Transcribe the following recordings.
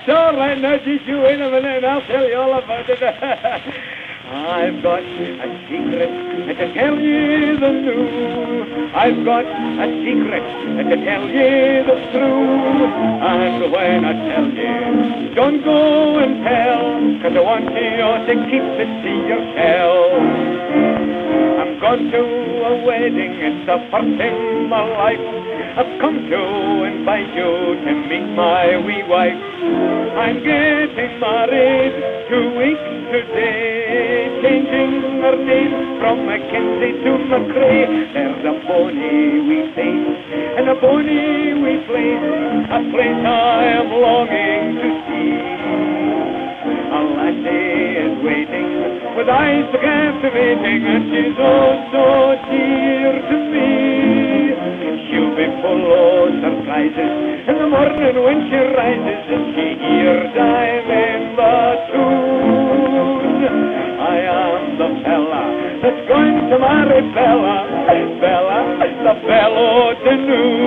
That's all right. Now, just you wait a minute and I'll tell you all about it. I've got a secret to tell ye the new. I've got a secret to tell ye the true. And when I tell ye, don't go and tell, 'cause I want you to keep it to yourself. I'm gone to a wedding, it's the first in my life. I've come to invite you to meet my wee wife. I'm getting married 2 weeks today, changing her name from Mackenzie to McRae. There's a bonny wee face and a bonny wee place, a place I am longing to see. A lassie is waiting with eyes captivating, and she's oh so dear to me. She'll be full of surprises in the morning when she rises, and she hears I'm in the tune. I am the fella that's going to marry Bella, Bella, the Bella de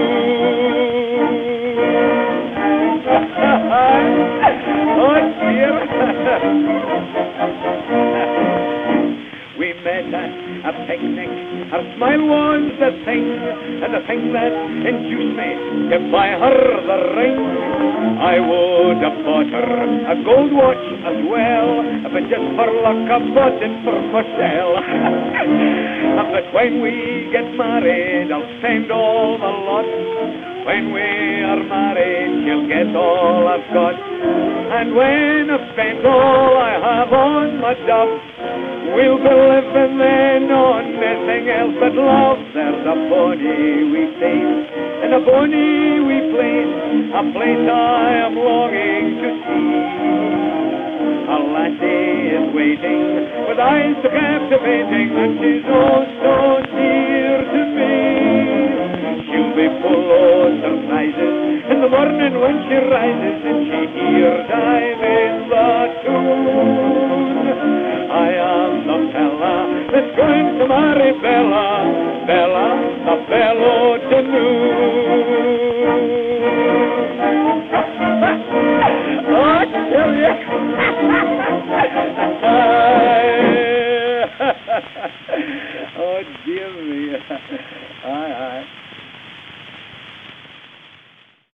Oh dear. We met at a picnic, her smile was the thing, and the thing that induced me to buy her the ring. I would have bought her a gold watch as well, but just for luck I bought it for myself. But when we get married, I'll spend all the lot. When we are married, she'll get all I've got. And when I've spent all I have on my job, we'll be living then on nothing else but love. There's a bonny wee face and a bonny wee place, a place I am longing to see. A lassie is waiting with eyes so captivating, and she's oh so dear to me. She'll be full of surprises in the morning when she rises, and she hears I'm in the tune. I am the fella that's going to marry Bella, Bella, the Bella de New.